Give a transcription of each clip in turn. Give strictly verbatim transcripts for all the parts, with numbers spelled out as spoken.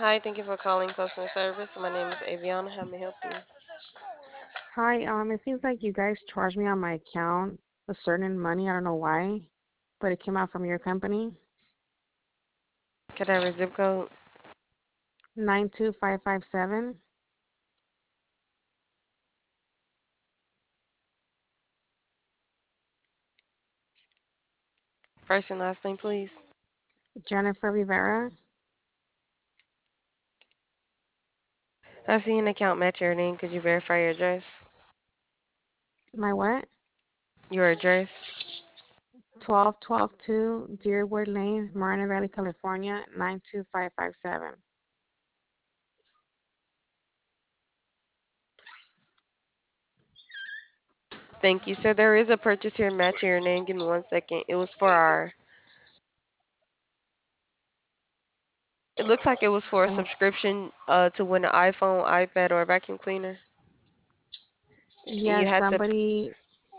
Hi, thank you for calling customer service. My name is Aviana. How may I help you? Hi, um, it seems like you guys charged me on my account a certain money. I don't know why, but it came out from your company. Could I have your zip code? Nine two five five seven. First and last name, please. Jennifer Rivera. I see an account match your name. Could you verify your address? My what? Your address? Twelve twelve two Deerwood Lane, Marina Valley, California, nine two five five seven. Thank you. So there is a purchase here matching your name. Give me one second. It was for our. It looks like it was for a Uh, subscription uh, to win an iPhone, iPad, or a vacuum cleaner. And you yes, had to. somebody.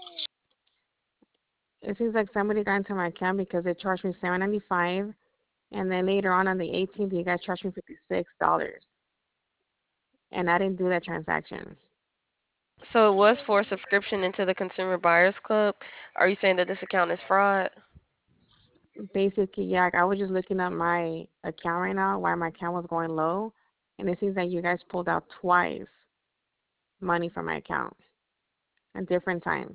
It seems like somebody got into my account because they charged me seven ninety five, and then later on on the eighteenth, you guys charged me fifty six dollars, and I didn't do that transaction. So it was for a subscription into the Consumer Buyers Club. Are you saying that this account is fraud? Basically, yeah, like, I was just looking at my account right now, why my account was going low, and it seems like you guys pulled out twice money from my account at different times.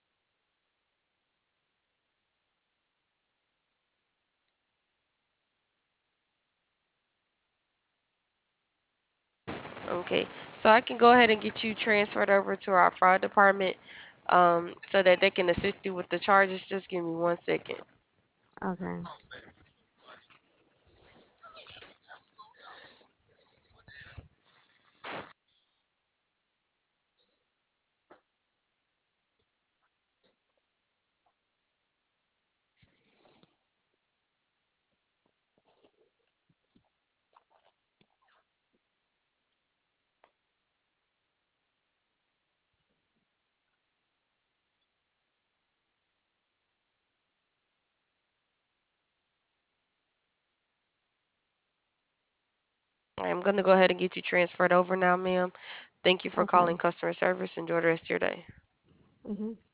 Okay, so I can go ahead and get you transferred over to our fraud department um, so that they can assist you with the charges. Just give me one second. Okay. I'm going to go ahead and get you transferred over now, ma'am. Thank you for Okay. calling customer service. Enjoy the rest of your day. Mhm.